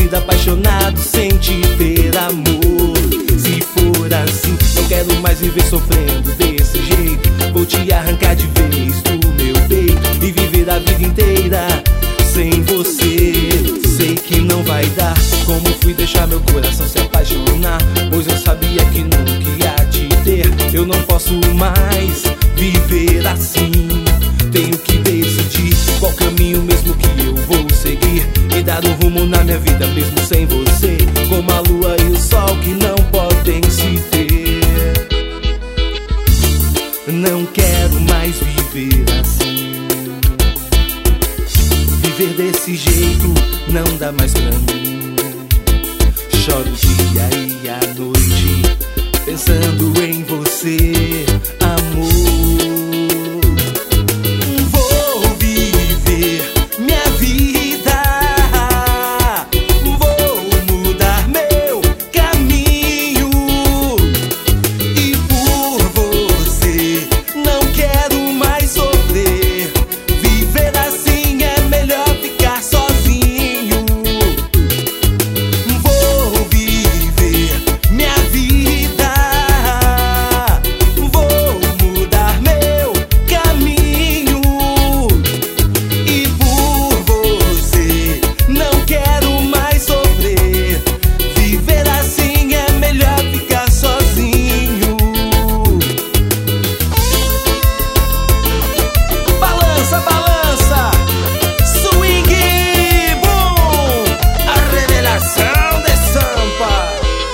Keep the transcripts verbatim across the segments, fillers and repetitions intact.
vida apaixonado sem te ter amor. Se for assim, não quero mais viver sofrendo desse jeito. Vou te arrancar de vez do meu peito e viver a vida inteira sem você. Sei que não vai dar, como fui deixar meu coração se apaixonar, pois eu sabia que nunca ia te ter. Eu não posso mais viver assim. Tenho que decidir qual caminho mesmo que eu vou seguir e dar um rumo na minha vida mesmo sem você, como a lua e o sol que não podem se ter. Não quero mais viver assim. Viver desse jeito não dá mais pra mim. Choro o dia e a noite pensando em você, amor. Vou viver minha vida, vou mudar meu caminho, e por você não quero mais sofrer. Viver assim é melhor ficar sozinho. Vou viver minha vida, vou mudar meu caminho, e por você não quero mais sofrer. Viver assim é melhor ficar sozinho. Balança, balança, swing, boom, a revelação de Sampa.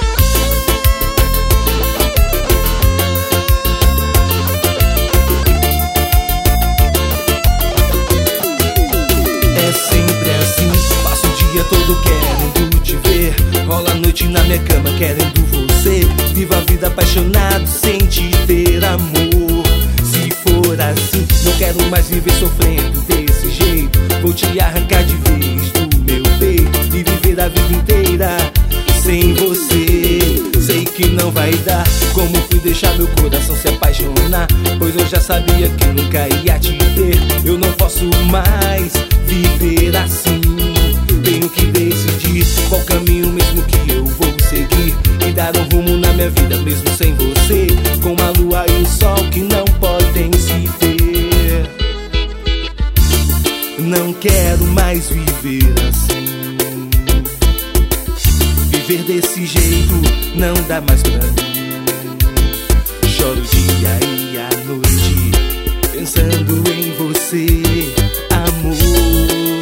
É sempre assim, passo o dia todo querendo te ver, rola a noite na minha cama querendo você. Viva a vida apaixonado sem te ter amor. Se for assim, não quero mais viver sofrendo desse jeito. Vou te arrancar de vez do meu peito e viver a vida inteira sem você. Sei que não vai dar, como fui deixar meu coração se apaixonar, pois eu já sabia que nunca ia te ter. Eu não posso mais viver assim. Tenho que decidir qual caminho mesmo que eu vou seguir e dar um rumo na minha vida mesmo sem você, com a lua e o sol que não podem se ter. Não quero mais viver assim. Viver desse jeito não dá mais pra mim. Choro o dia e a noite pensando em você, amor.